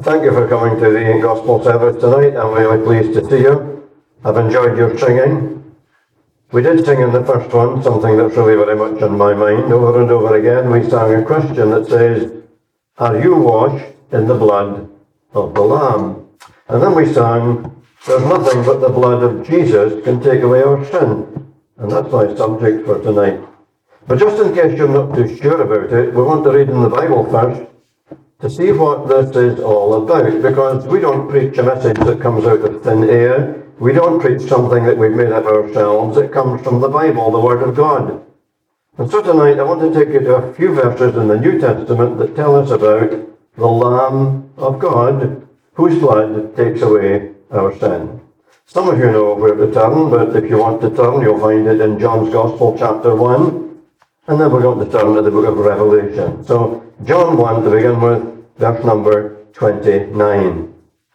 Thank you for coming to the Gospel service tonight. I'm really pleased to see you. I've enjoyed your singing. We did sing in the first one something that's really very much on my mind. Over and over again we sang a question that says, "Are you washed in the blood of the Lamb?" And then we sang, "There's nothing but the blood of Jesus can take away our sin." And that's my subject for tonight. But just in case you're not too sure about it, we want to read in the Bible first to see what this is all about, because we don't preach a message that comes out of thin air. We don't preach something that we've made up ourselves. It comes from the Bible, the Word of God. And so tonight I want to take you to a few verses in the New Testament that tell us about the Lamb of God, whose blood takes away our sin. Some of you know where to turn, but if you want to turn, you'll find it in John's Gospel, chapter 1. And then we're going to turn to the book of Revelation. So, John 1 to begin with, verse number 29.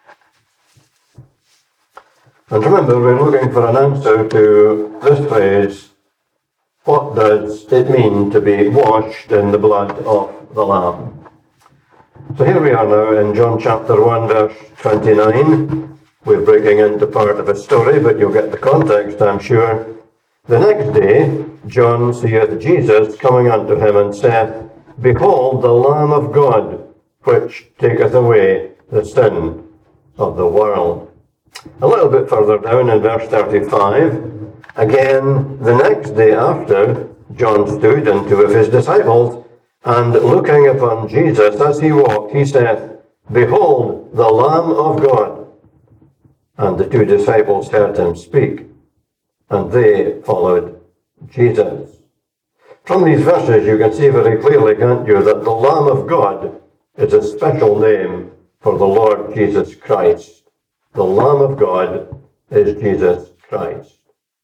And remember, we're looking for an answer to this phrase, what does it mean to be washed in the blood of the Lamb? So here we are now in John chapter 1, verse 29. We're breaking into part of a story, but you'll get the context, I'm sure. The next day, John seeth Jesus coming unto him, and saith, Behold the Lamb of God, which taketh away the sin of the world. A little bit further down in verse 35, again, the next day after, John stood, and two of his disciples, and looking upon Jesus as he walked, he saith, Behold the Lamb of God. And the two disciples heard him speak, and they followed Jesus. From these verses you can see very clearly, can't you, that the Lamb of God is a special name for the Lord Jesus Christ. The Lamb of God is Jesus Christ.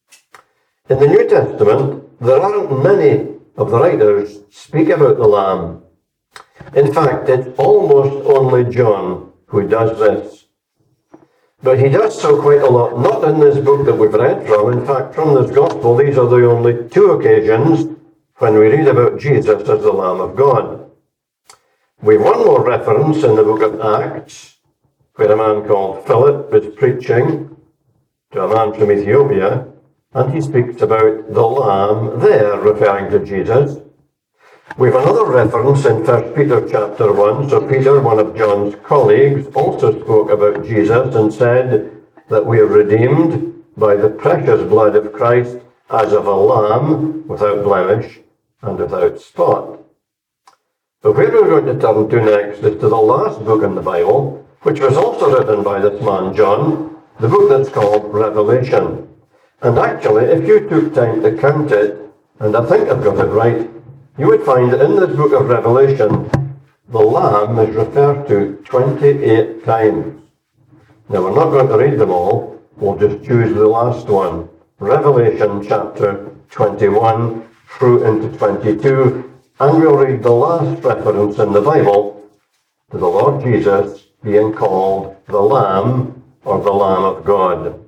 In the New Testament, there aren't many of the writers speak about the Lamb. In fact, it's almost only John who does this. But he does so quite a lot, not in this book that we've read from. In fact, from this gospel, these are the only two occasions when we read about Jesus as the Lamb of God. We've one more reference in the book of Acts, where a man called Philip is preaching to a man from Ethiopia, and he speaks about the Lamb there, referring to Jesus. We've another reference in 1 Peter chapter 1. So Peter, one of John's colleagues, also spoke about Jesus and said that we are redeemed by the precious blood of Christ as of a lamb without blemish and without spot. But where we're going to turn to next is to the last book in the Bible, which was also written by this man John, the book that's called Revelation. And actually, if you took time to count it, and I think I've got it right, you would find that in this book of Revelation, the Lamb is referred to 28 times. Now, we're not going to read them all. We'll just choose the last one. Revelation chapter 21 through into 22. And we'll read the last reference in the Bible to the Lord Jesus being called the Lamb or the Lamb of God.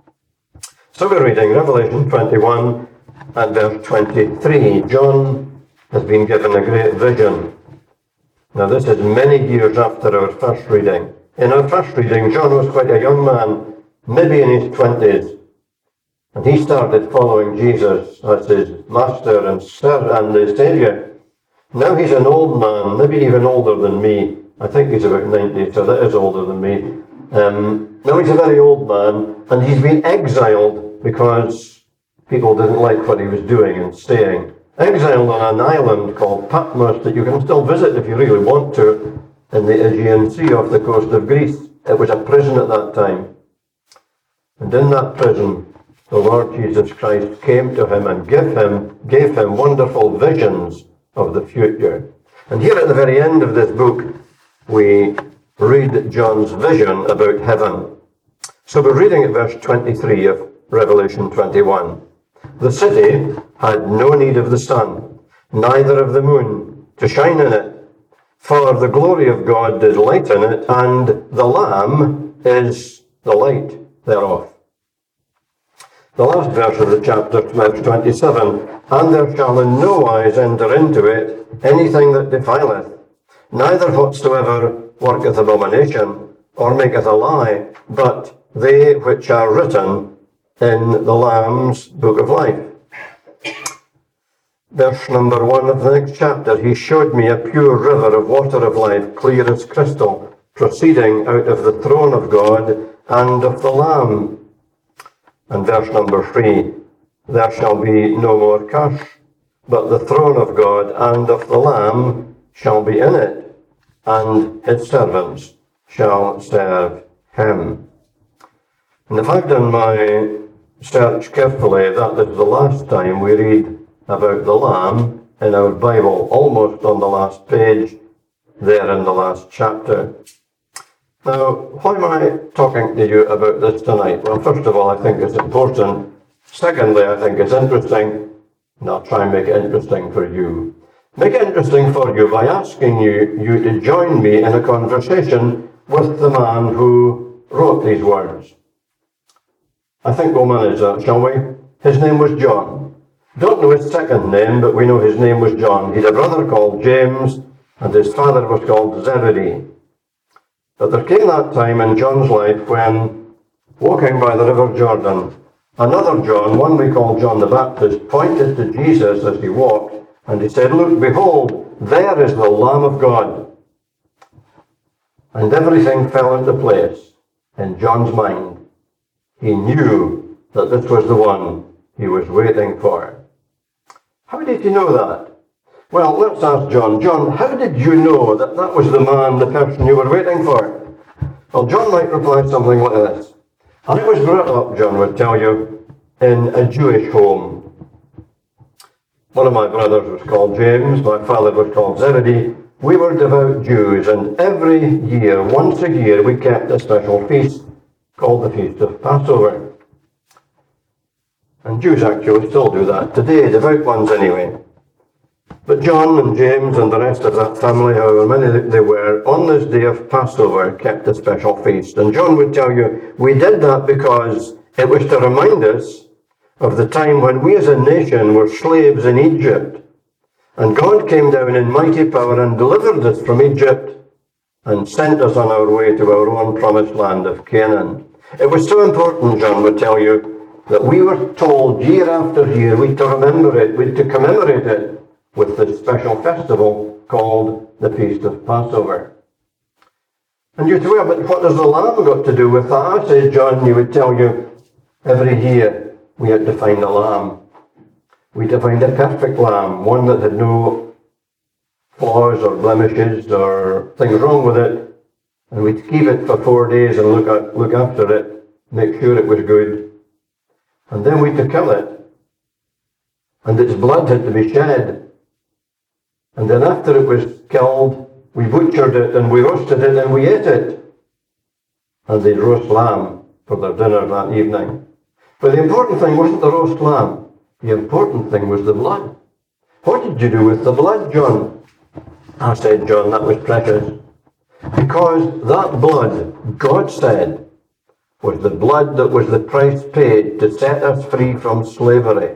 So we're reading Revelation 21 and verse 23. John has been given a great vision. Now this is many years after our first reading. In our first reading, John was quite a young man, maybe in his 20s, and he started following Jesus as his master and his saviour. Now he's an old man, maybe even older than me. I think he's about 90, so that is older than me. Now he's a very old man, and he's been exiled because people didn't like what he was doing and staying. Exiled on an island called Patmos that you can still visit if you really want to, in the Aegean Sea off the coast of Greece. It was a prison at that time. And in that prison, the Lord Jesus Christ came to him and gave him wonderful visions of the future. And here at the very end of this book, we read John's vision about heaven. So we're reading at verse 23 of Revelation 21. The city had no need of the sun, neither of the moon, to shine in it, for the glory of God did lighten it, and the Lamb is the light thereof. The last verse of the chapter, verse 27, And there shall in no wise enter into it anything that defileth, neither whatsoever worketh abomination, or maketh a lie, but they which are written in the Lamb's book of life. Verse number 1 of the next chapter, he showed me a pure river of water of life, clear as crystal, proceeding out of the throne of God and of the Lamb. And verse number 3, there shall be no more curse, but the throne of God and of the Lamb shall be in it, and his servants shall serve him. And if I've done my search carefully, that is the last time we read about the Lamb in our Bible, almost on the last page, there in the last chapter. Now, why am I talking to you about this tonight? Well, first of all, I think it's important. Secondly, I think it's interesting, and I'll try and make it interesting for you. Make it interesting for you by asking you to join me in a conversation with the man who wrote these words. I think we'll manage that, shall we? His name was John. Don't know his second name, but we know his name was John. He had a brother called James, and his father was called Zebedee. But there came that time in John's life when, walking by the river Jordan, another John, one we call John the Baptist, pointed to Jesus as he walked, and he said, "Look, behold, there is the Lamb of God." And everything fell into place in John's mind. He knew that this was the one he was waiting for. How did he know that? Well, let's ask John. John, how did you know that that was the man, the person you were waiting for? Well, John might reply something like this. I was brought up, John would tell you, in a Jewish home. One of my brothers was called James, my father was called Zebedee. We were devout Jews, and every year, once a year, we kept a special feast called the Feast of Passover. And Jews actually still do that today, devout ones anyway. But John and James and the rest of that family, however many they were, on this day of Passover kept a special feast. And John would tell you, we did that because it was to remind us of the time when we as a nation were slaves in Egypt. And God came down in mighty power and delivered us from Egypt and sent us on our way to our own promised land of Canaan. It was so important, John would tell you, that we were told year after year we to remember it, we to commemorate it with this special festival called the Feast of Passover. And you'd say, well, but what does the lamb got to do with that? I said, John, he would tell you, every year we had to find a lamb. We had to find a perfect lamb, one that had no flaws or blemishes or things wrong with it. And we'd keep it for 4 days and look after it, make sure it was good. And then we had to kill it. And its blood had to be shed. And then after it was killed, we butchered it and we roasted it and we ate it. And they'd roast lamb for their dinner that evening. But the important thing wasn't the roast lamb. The important thing was the blood. What did you do with the blood, John? I said, John, that was precious. Because that blood, God said, was the blood that was the price paid to set us free from slavery.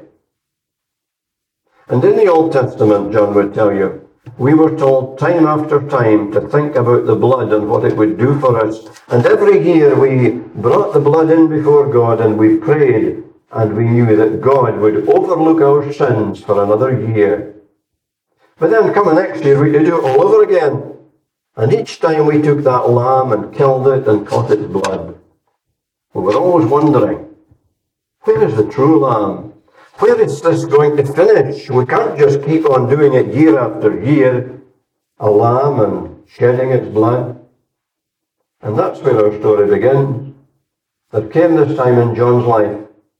And in the Old Testament, John would tell you, we were told time after time to think about the blood and what it would do for us. And every year we brought the blood in before God and we prayed, and we knew that God would overlook our sins for another year. But then coming next year, we could do it all over again. And each time we took that lamb and killed it and caught its blood, we were always wondering, where is the true lamb? Where is this going to finish? We can't just keep on doing it year after year, a lamb and shedding its blood. And that's where our story begins. There came this time in John's life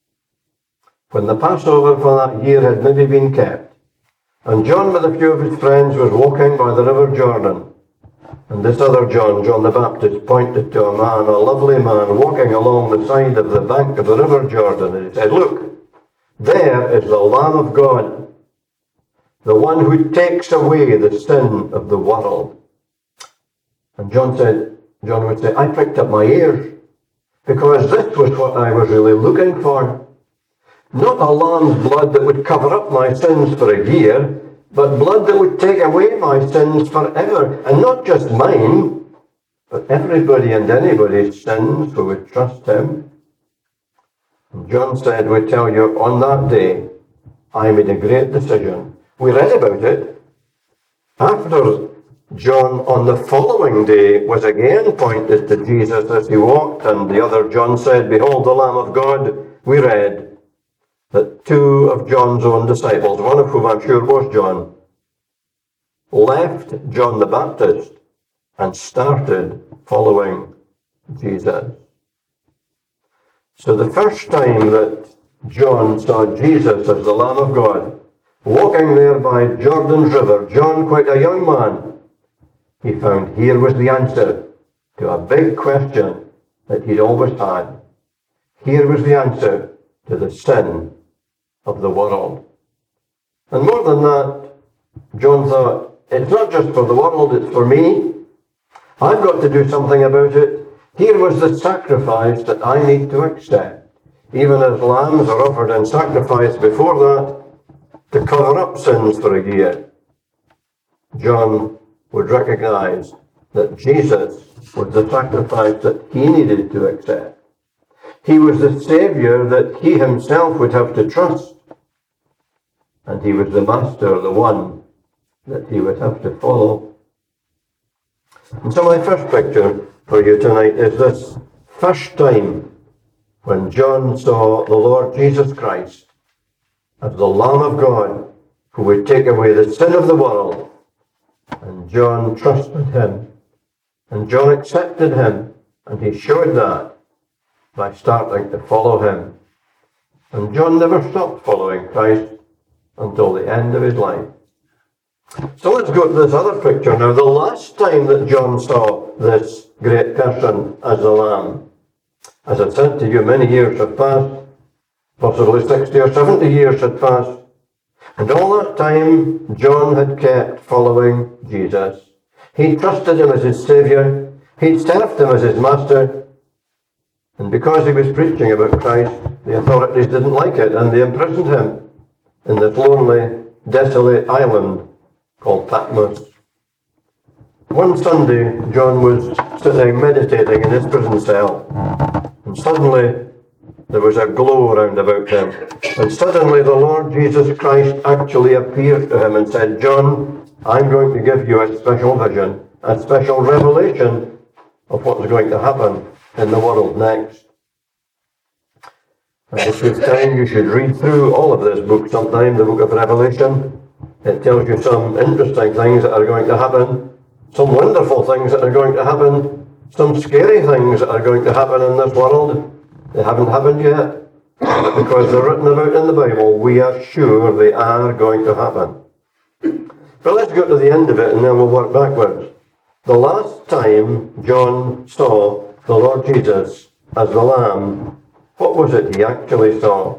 when the Passover for that year had maybe been kept. And John, with a few of his friends, was walking by the river Jordan. And this other John, John the Baptist, pointed to a man, a lovely man, walking along the side of the bank of the river Jordan. And he said, look, there is the Lamb of God, the one who takes away the sin of the world. And John would say, I pricked up my ears, because this was what I was really looking for. Not a lamb's blood that would cover up my sins for a year, but blood that would take away my sins forever. And not just mine, But everybody and anybody sins who would trust him. And John said, we tell you, on that day, I made a great decision. We read about it. After John, on the following day, was again pointed to Jesus as he walked, and the other John said, behold the Lamb of God, we read that two of John's own disciples, one of whom I'm sure was John, left John the Baptist and started following Jesus. So the first time that John saw Jesus as the Lamb of God, walking there by Jordan's river, John, quite a young man, he found here was the answer to a big question that he'd always had. Here was the answer to the sin of the world. And more than that, John thought, it's not just for the world, it's for me. I've got to do something about it. Here was the sacrifice that I need to accept. Even as lambs are offered in sacrifice before that, to cover up sins for a year, John would recognize that Jesus was the sacrifice that he needed to accept. He was the Savior that he himself would have to trust. And he was the Master, the one that he would have to follow. And so my first picture for you tonight is this first time when John saw the Lord Jesus Christ as the Lamb of God who would take away the sin of the world. And John trusted him. And John accepted him. And he showed that by starting to follow him. And John never stopped following Christ until the end of his life. So let's go to this other picture now. The last time that John saw this great person as the Lamb, as I said to you, many years have passed, possibly 60 or 70 years had passed, and all that time John had kept following Jesus. He trusted him as his Saviour, he served him as his Master, and because he was preaching about Christ, the authorities didn't like it, and they imprisoned him in this lonely, desolate island called Patmos. One Sunday, John was sitting meditating in his prison cell, and suddenly there was a glow round about him. And suddenly the Lord Jesus Christ actually appeared to him and said, John, I'm going to give you a special vision, a special revelation of what's going to happen in the world next. And if you have time, you should read through all of this book sometime, the book of Revelation. It tells you some interesting things that are going to happen, some wonderful things that are going to happen, some scary things that are going to happen in this world. They haven't happened yet, but because they're written about in the Bible, we are sure they are going to happen. But let's go to the end of it and then we'll work backwards. The last time John saw the Lord Jesus as the Lamb, what was it he actually saw?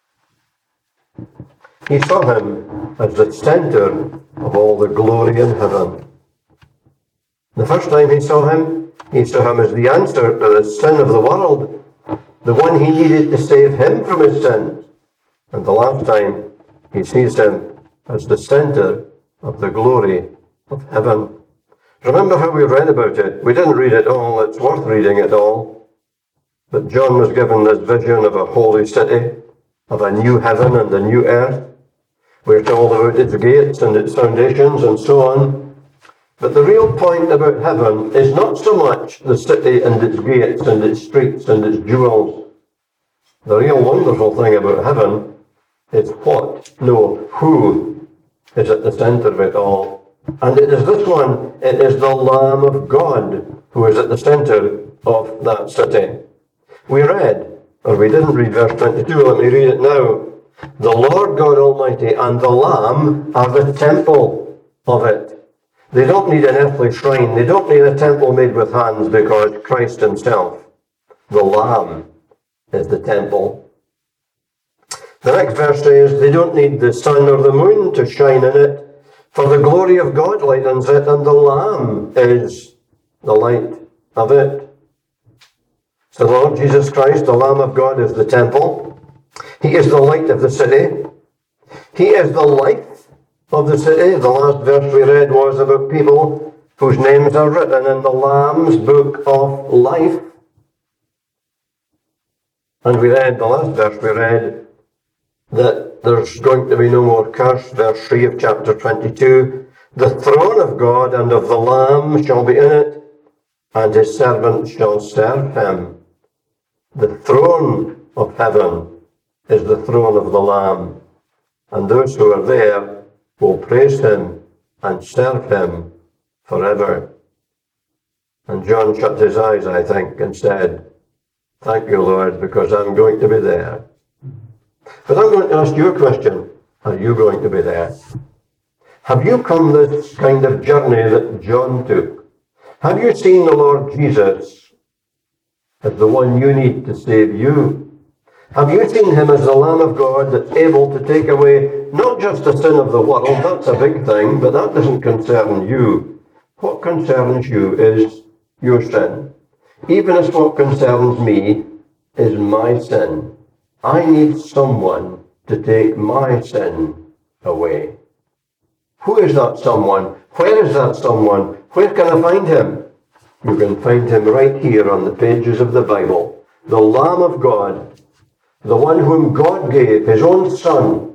He saw him as the center of all the glory in heaven. The first time he saw him as the answer to the sin of the world, the one he needed to save him from his sins. And the last time he sees him as the center of the glory of heaven. Remember how we read about it? We didn't read it all, it's worth reading it all. But John was given this vision of a holy city, of a new heaven and a new earth. We're told about its gates and its foundations and so on. But the real point about heaven is not so much the city and its gates and its streets and its jewels. The real wonderful thing about heaven is who is at the center of it all. And it is this one, it is the Lamb of God who is at the center of that city. We read, or we didn't read verse 22, let me read it now. The Lord God Almighty and the Lamb are the temple of it. They don't need an earthly shrine. They don't need a temple made with hands because Christ himself, the Lamb, is the temple. The next verse says, they don't need the sun or the moon to shine in it, for the glory of God lightens it, and the Lamb is the light of it. So the Lord Jesus Christ, the Lamb of God, is the temple. He is the light of the city. He is the life of the city. The last verse we read was about people whose names are written in the Lamb's book of life. And we read, the last verse we read, that there's going to be no more curse. Verse 3 of chapter 22. The throne of God and of the Lamb shall be in it, and his servants shall serve him. The throne of heaven is the throne of the Lamb, and those who are there will praise him and serve him forever. And John shut his eyes, I think, and said, thank you, Lord, because I'm going to be there. But I'm going to ask you a question. Are you going to be there? Have you come this kind of journey that John took? Have you seen the Lord Jesus as the one you need to save you? Have you seen him as the Lamb of God that's able to take away not just the sin of the world, that's a big thing, but that doesn't concern you. What concerns you is your sin. Even as what concerns me is my sin. I need someone to take my sin away. Who is that someone? Where is that someone? Where can I find him? You can find him right here on the pages of the Bible. The Lamb of God, the one whom God gave, his own Son.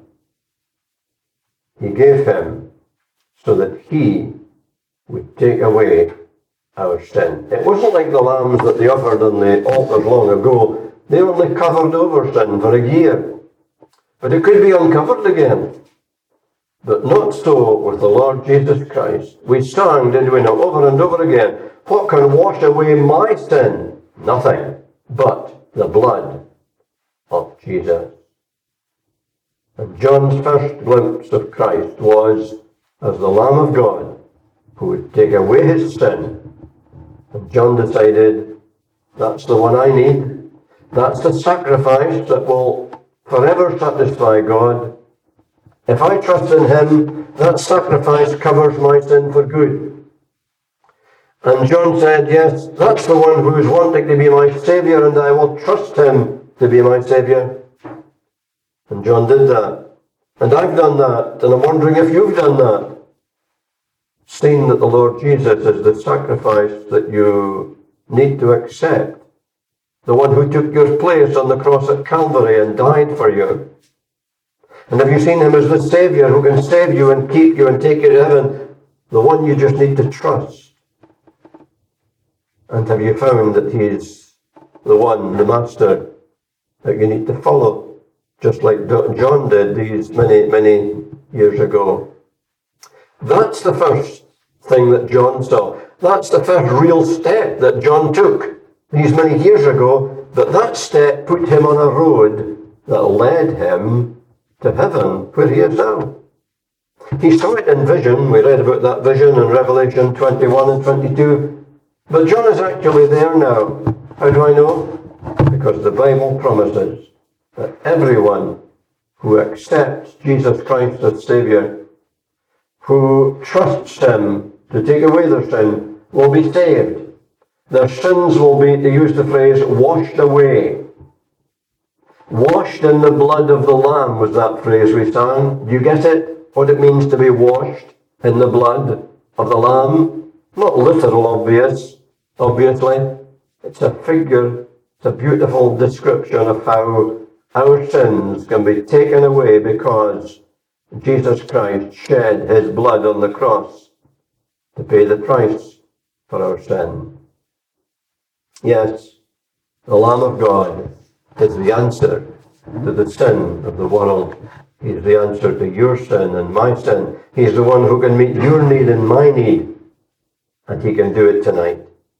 He gave him so that he would take away our sin. It wasn't like the lambs that they offered on the altars long ago. They only covered over sin for a year. But it could be uncovered again. But not so with the Lord Jesus Christ. We sang, did we not, over and over again, what can wash away my sin? Nothing but the blood of Jesus. And John's first glimpse of Christ was as the Lamb of God who would take away his sin. And John decided, that's the one I need. That's the sacrifice that will forever satisfy God. If I trust in him, that sacrifice covers my sin for good. And John said, yes, that's the one who is wanting to be my Saviour, and I will trust him to be my Saviour. And John did that. And I've done that, and I'm wondering if you've done that. Seeing that the Lord Jesus is the sacrifice that you need to accept. The one who took your place on the cross at Calvary and died for you. And have you seen him as the Saviour who can save you and keep you and take you to heaven? The one you just need to trust. And have you found that he's the one, the Master, that you need to follow? Just like John did these many, many years ago. That's the first thing that John saw. That's the first real step that John took these many years ago. But that step put him on a road that led him to heaven, where he is now. He saw it in vision. We read about that vision in Revelation 21 and 22. But John is actually there now. How do I know? Because the Bible promises that everyone who accepts Jesus Christ as Saviour, who trusts him to take away their sin, will be saved. Their sins will be, to use the phrase, washed away. Washed in the blood of the Lamb was that phrase we sang. Do you get it? What it means to be washed in the blood of the Lamb? Not literal, obviously. It's a figure, it's a beautiful description of how our sins can be taken away because Jesus Christ shed his blood on the cross to pay the price for our sin. Yes, the Lamb of God is the answer to the sin of the world. He's the answer to your sin and my sin. He's the one who can meet your need and my need. And he can do it tonight.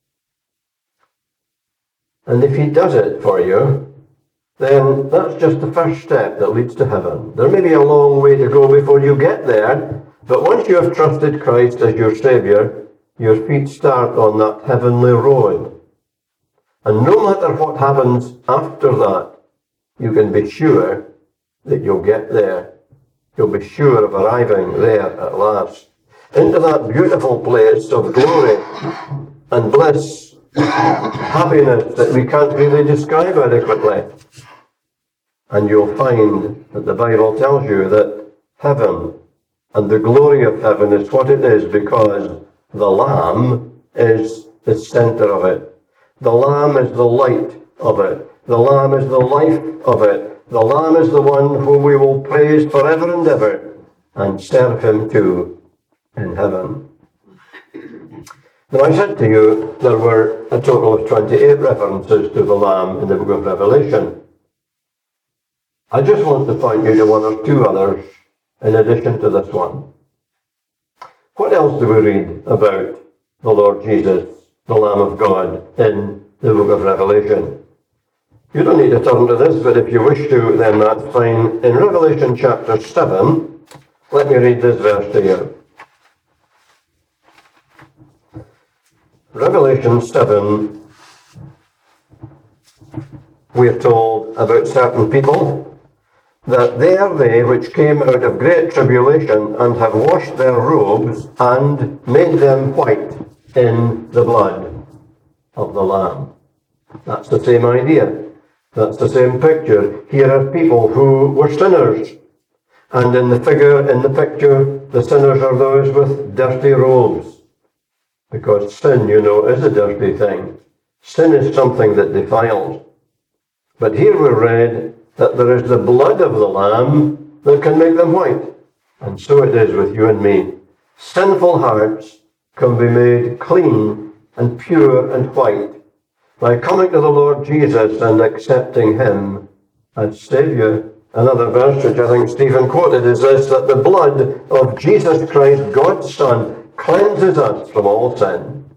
And if he does it for you, then that's just the first step that leads to heaven. There may be a long way to go before you get there, but once you have trusted Christ as your Saviour, your feet start on that heavenly road. And no matter what happens after that, you can be sure that you'll get there. You'll be sure of arriving there at last. Into that beautiful place of glory and bliss, happiness that we can't really describe adequately. And you'll find that the Bible tells you that heaven and the glory of heaven is what it is because the Lamb is the center of it. The Lamb is the light of it. The Lamb is the life of it. The Lamb is the one whom we will praise forever and ever and serve him too in heaven. Now, I said to you there were a total of 28 references to the Lamb in the book of Revelation. I just want to point you to one or two others in addition to this one. What else do we read about the Lord Jesus, the Lamb of God, in the book of Revelation? You don't need to turn to this, but if you wish to, then that's fine. In Revelation chapter 7, let me read this verse to you. Revelation 7, we are told about certain people, that they are they which came out of great tribulation and have washed their robes and made them white in the blood of the Lamb. That's the same idea. That's the same picture. Here are people who were sinners. And in the picture, the sinners are those with dirty robes. Because sin, you know, is a dirty thing. Sin is something that defiles. But here we read that there is the blood of the Lamb that can make them white. And so it is with you and me. Sinful hearts can be made clean and pure and white by coming to the Lord Jesus and accepting him as Saviour. Another verse which I think Stephen quoted is this, that the blood of Jesus Christ, God's Son, cleanses us from all sin.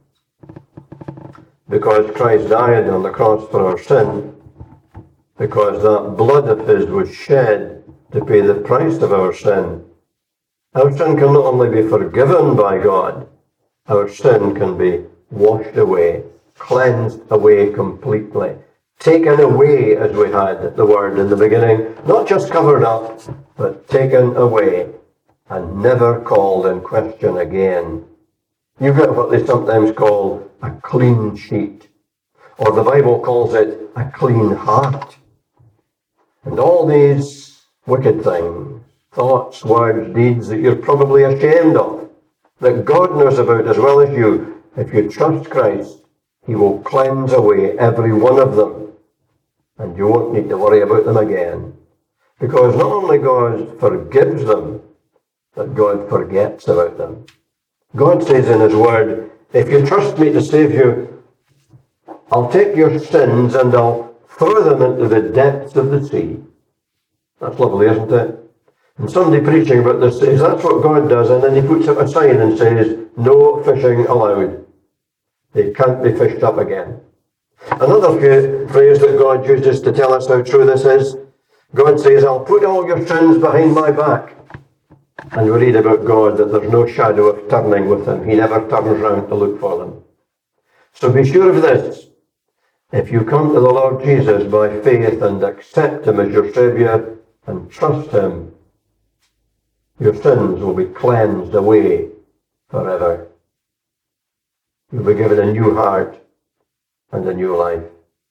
Because Christ died on the cross for our sin, because that blood of his was shed to pay the price of our sin. Our sin can not only be forgiven by God, our sin can be washed away, cleansed away completely, taken away, as we had the word in the beginning, not just covered up, but taken away and never called in question again. You get what they sometimes call a clean sheet, or the Bible calls it a clean heart. And all these wicked things, thoughts, words, deeds that you're probably ashamed of, that God knows about as well as you, if you trust Christ, he will cleanse away every one of them. And you won't need to worry about them again. Because not only God forgives them, but God forgets about them. God says in his word, if you trust me to save you, I'll take your sins and I'll throw them into the depths of the sea. That's lovely, isn't it? And somebody preaching about this says that's what God does, and then he puts up a sign and says, no fishing allowed. They can't be fished up again. Another phrase that God uses to tell us how true this is, God says, I'll put all your sins behind my back. And we read about God that there's no shadow of turning with him. He never turns round to look for them. So be sure of this. If you come to the Lord Jesus by faith and accept him as your Saviour and trust him, your sins will be cleansed away forever. You'll be given a new heart and a new life.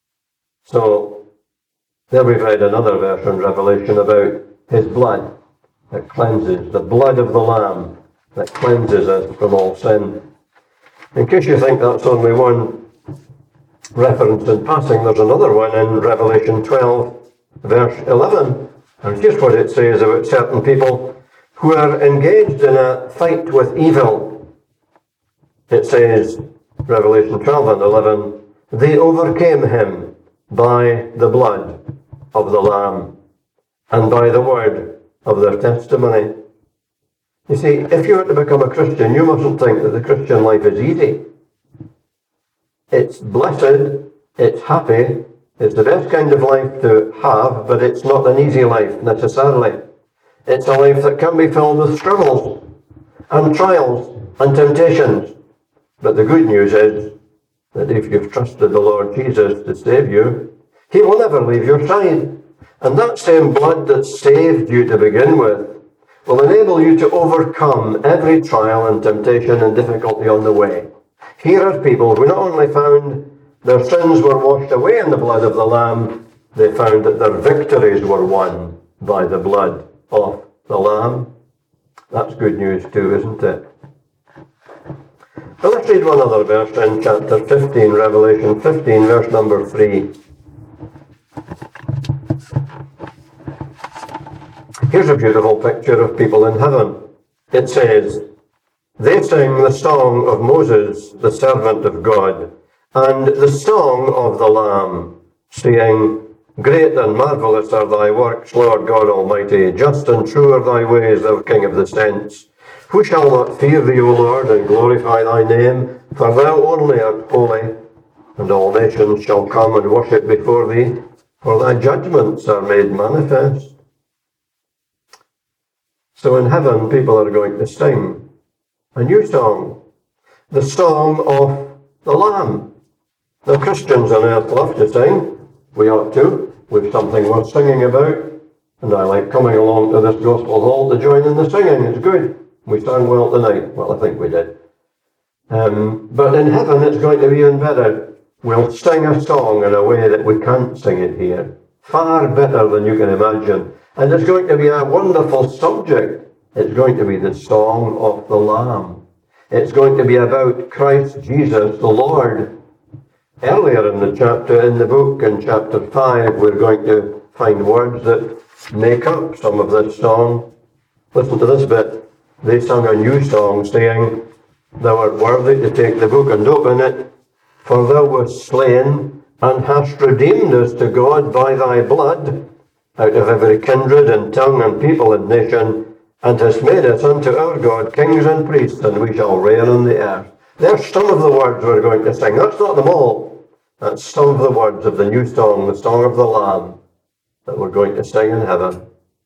So, there we've read another verse in Revelation about his blood that cleanses, the blood of the Lamb that cleanses us from all sin. In case you think that's only one reference in passing, there's another one in Revelation 12, verse 11. And here's what it says about certain people who are engaged in a fight with evil. It says, Revelation 12 and 11, they overcame him by the blood of the Lamb and by the word of their testimony. You see, if you were to become a Christian, you mustn't think that the Christian life is easy. It's blessed, it's happy, it's the best kind of life to have, but it's not an easy life necessarily. It's a life that can be filled with struggles and trials and temptations. But the good news is that if you've trusted the Lord Jesus to save you, he will never leave your side. And that same blood that saved you to begin with will enable you to overcome every trial and temptation and difficulty on the way. Here are people who not only found their sins were washed away in the blood of the Lamb, they found that their victories were won by the blood of the Lamb. That's good news too, isn't it? Well, let's read one other verse in chapter 15, Revelation 15, verse number 3. Here's a beautiful picture of people in heaven. It says, "They sing the song of Moses, the servant of God, and the song of the Lamb, saying, Great and marvellous are thy works, Lord God Almighty. Just and true are thy ways, thou King of the saints. Who shall not fear thee, O Lord, and glorify thy name? For thou only art holy, and all nations shall come and worship before thee, for thy judgments are made manifest." So in heaven, people are going to sing a new song, the song of the Lamb. The Christians on earth love to sing. We ought to. We've something worth singing about. And I like coming along to this gospel hall to join in the singing. It's good. We sang well tonight. Well, I think we did. But in heaven, it's going to be even better. We'll sing a song in a way that we can't sing it here. Far better than you can imagine. And it's going to be a wonderful subject. It's going to be the song of the Lamb. It's going to be about Christ Jesus, the Lord. Earlier in the chapter, in the book, in chapter 5, we're going to find words that make up some of this song. Listen to this bit. They sang a new song, saying, "Thou art worthy to take the book and open it, for thou wast slain, and hast redeemed us to God by thy blood, out of every kindred and tongue and people and nation, and hast made us unto our God kings and priests, and we shall reign on the earth." There's some of the words we're going to sing. That's not them all. That's some of the words of the new song, the song of the Lamb, that we're going to sing in heaven.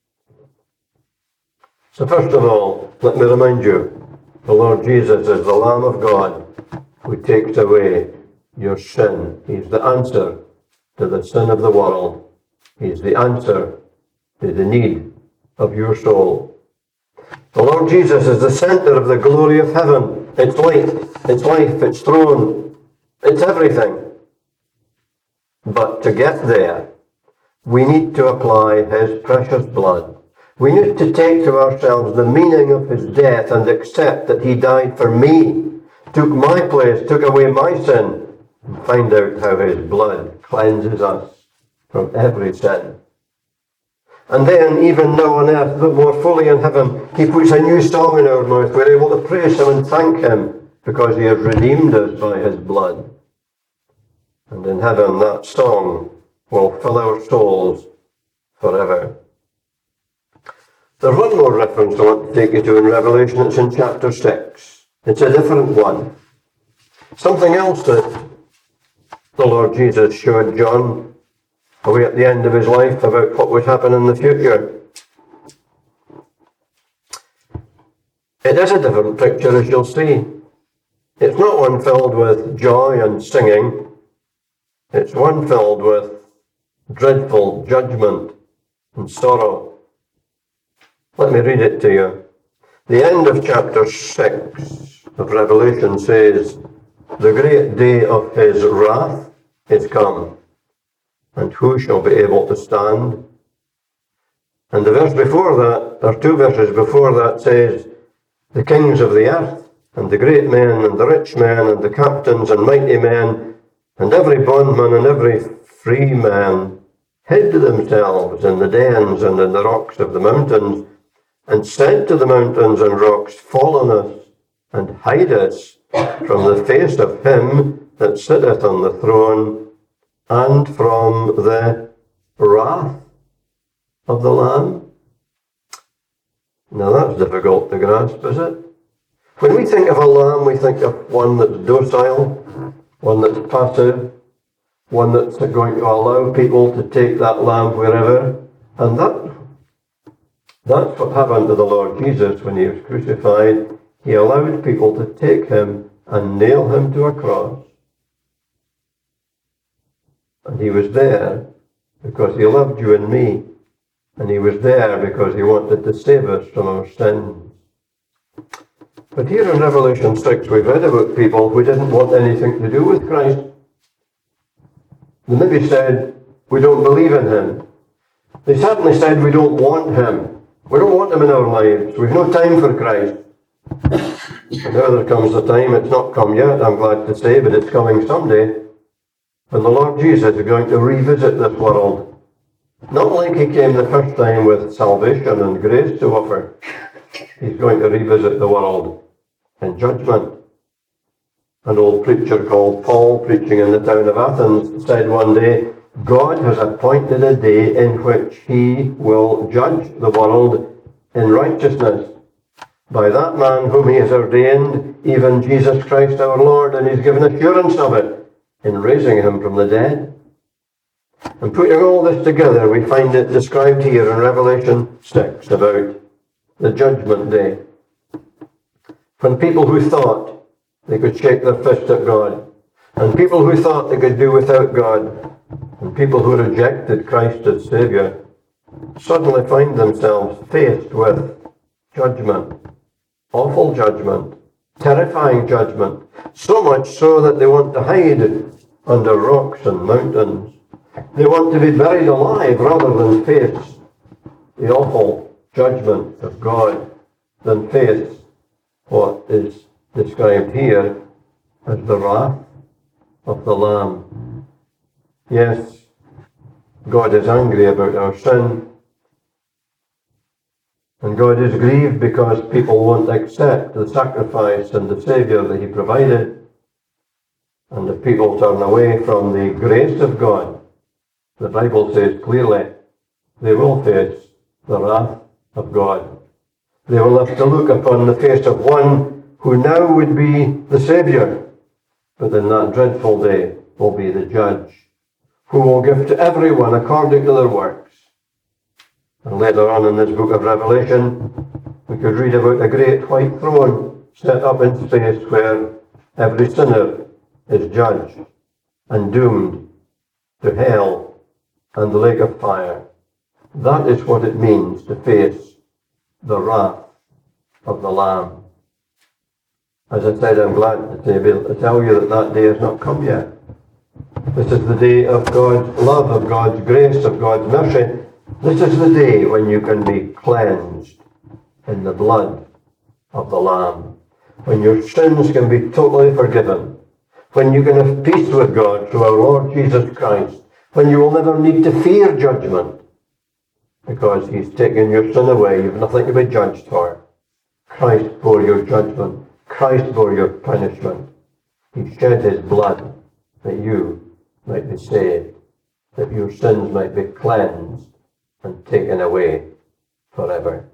So first of all, let me remind you, the Lord Jesus is the Lamb of God who takes away your sin. He's the answer to the sin of the world. He's the answer to the need of your soul. The Lord Jesus is the center of the glory of heaven. It's light, it's life, it's throne, it's everything. But to get there, we need to apply his precious blood. We need to take to ourselves the meaning of his death and accept that he died for me, took my place, took away my sin, and find out how his blood cleanses us from every sin. And then, even now on earth, but more fully in heaven, he puts a new song in our mouth. We're able to praise him and thank him because he has redeemed us by his blood. And in heaven, that song will fill our souls forever. There's one more reference I want to take you to in Revelation. It's in chapter 6. It's a different one. Something else that the Lord Jesus showed John away at the end of his life about what would happen in the future. It is a different picture, as you'll see. It's not one filled with joy and singing. It's one filled with dreadful judgment and sorrow. Let me read it to you. The end of chapter 6 of Revelation says, "The great day of his wrath is come, and who shall be able to stand?" And the verse before that, or two verses before that, says, "The kings of the earth, and the great men, and the rich men, and the captains, and mighty men, and every bondman and every free man hid themselves in the dens and in the rocks of the mountains, and said to the mountains and rocks, Fall on us, and hide us from the face of him that sitteth on the throne, and from the wrath of the Lamb." Now that's difficult to grasp, is it? When we think of a lamb, we think of one that's docile, one that's passive, one that's going to allow people to take that lamb wherever. And that's what happened to the Lord Jesus when he was crucified. He allowed people to take him and nail him to a cross. And he was there because he loved you and me. And he was there because he wanted to save us from our sins. But here in Revelation 6, we've read about people who didn't want anything to do with Christ. They maybe said, we don't believe in him. They certainly said, we don't want him. We don't want him in our lives. We've no time for Christ. And now there comes the time, it's not come yet, I'm glad to say, but it's coming someday, when the Lord Jesus is going to revisit this world. Not like he came the first time with salvation and grace to offer. He's going to revisit the world in judgment. An old preacher called Paul, preaching in the town of Athens, said one day, God has appointed a day in which he will judge the world in righteousness by that man whom he has ordained, even Jesus Christ our Lord, and he's given assurance of it in raising him from the dead. And putting all this together, we find it described here in Revelation 6 about the judgment day. When people who thought they could shake their fist at God, and people who thought they could do without God, and people who rejected Christ as Saviour, suddenly find themselves faced with judgment, awful judgment, terrifying judgment, so much so that they want to hide under rocks and mountains. They want to be buried alive rather than face the awful judgment of God, than face what is described here as the wrath of the Lamb. Yes, God is angry about our sin, and God is grieved because people won't accept the sacrifice and the Saviour that he provided. And if people turn away from the grace of God, the Bible says clearly, they will face the wrath of God. They will have to look upon the face of one who now would be the Saviour, but in that dreadful day will be the Judge, who will give to everyone according to their works. And later on in this book of Revelation, we could read about a great white throne set up in space where every sinner is judged and doomed to hell and the lake of fire. That is what it means to face the wrath of the Lamb. As I said, I'm glad to be able to tell you that that day has not come yet. This is the day of God's love, of God's grace, of God's mercy. This is the day when you can be cleansed in the blood of the Lamb, when your sins can be totally forgiven, when you can have peace with God through our Lord Jesus Christ, when you will never need to fear judgment, because he's taken your sin away. You've nothing to be judged for. Christ bore your judgment. Christ bore your punishment. He shed his blood that you might be saved, that your sins might be cleansed and taken away forever.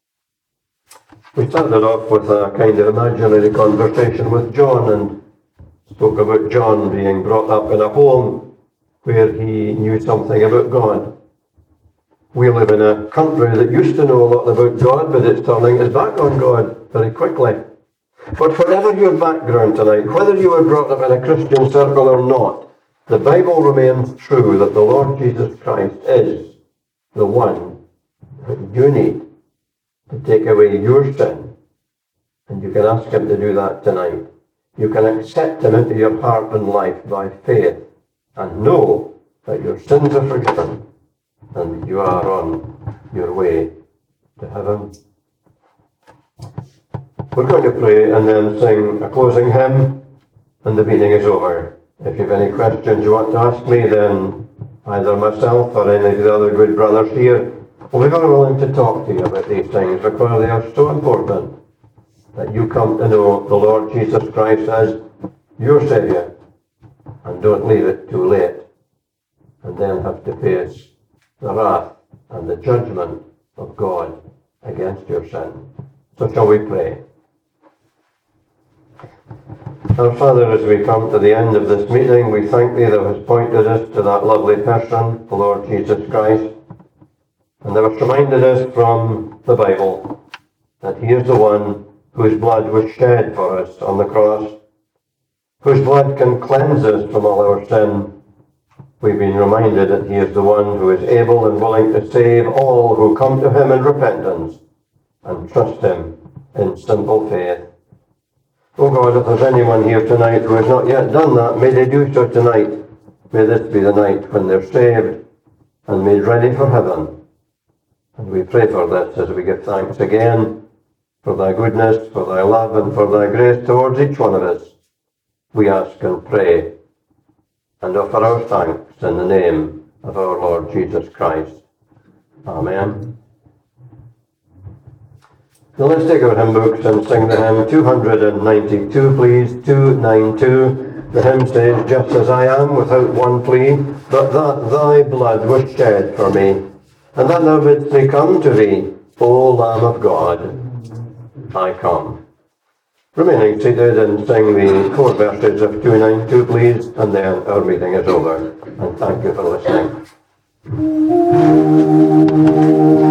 We started off with a kind of imaginary conversation with John and spoke about John being brought up in a home where he knew something about God. We live in a country that used to know a lot about God, but it's turning its back on God very quickly. But whatever your background tonight, whether you were brought up in a Christian circle or not, the Bible remains true that the Lord Jesus Christ is the one that you need to take away your sin. And you can ask him to do that tonight. You can accept him into your heart and life by faith and know that your sins are forgiven and you are on your way to heaven. We're going to pray and then sing a closing hymn, and the meeting is over. If you have any questions you want to ask me, then either myself or any of the other good brothers here will be very willing to talk to you about these things, because they are so important that you come to know the Lord Jesus Christ as your Saviour, and don't leave it too late and then have to face the wrath and the judgment of God against your sin. So shall we pray? Our Father, as we come to the end of this meeting, we thank thee that hast pointed us to that lovely person, the Lord Jesus Christ, and thou hast reminded us from the Bible that he is the one whose blood was shed for us on the cross, whose blood can cleanse us from all our sin. We've been reminded that he is the one who is able and willing to save all who come to him in repentance and trust him in simple faith. Oh God, if there's anyone here tonight who has not yet done that, may they do so tonight. May this be the night when they're saved and made ready for heaven. And we pray for this as we give thanks again for thy goodness, for thy love, and for thy grace towards each one of us, we ask and pray, and offer our thanks in the name of our Lord Jesus Christ. Amen. Now let's take our hymn books and sing the hymn 292, please, 292. The hymn says, just as I am, without one plea, but that thy blood was shed for me, and that thou bidst me come to thee, O Lamb of God, I come. Remaining seated and sing the 4 verses of 292, please, and then our meeting is over. And thank you for listening.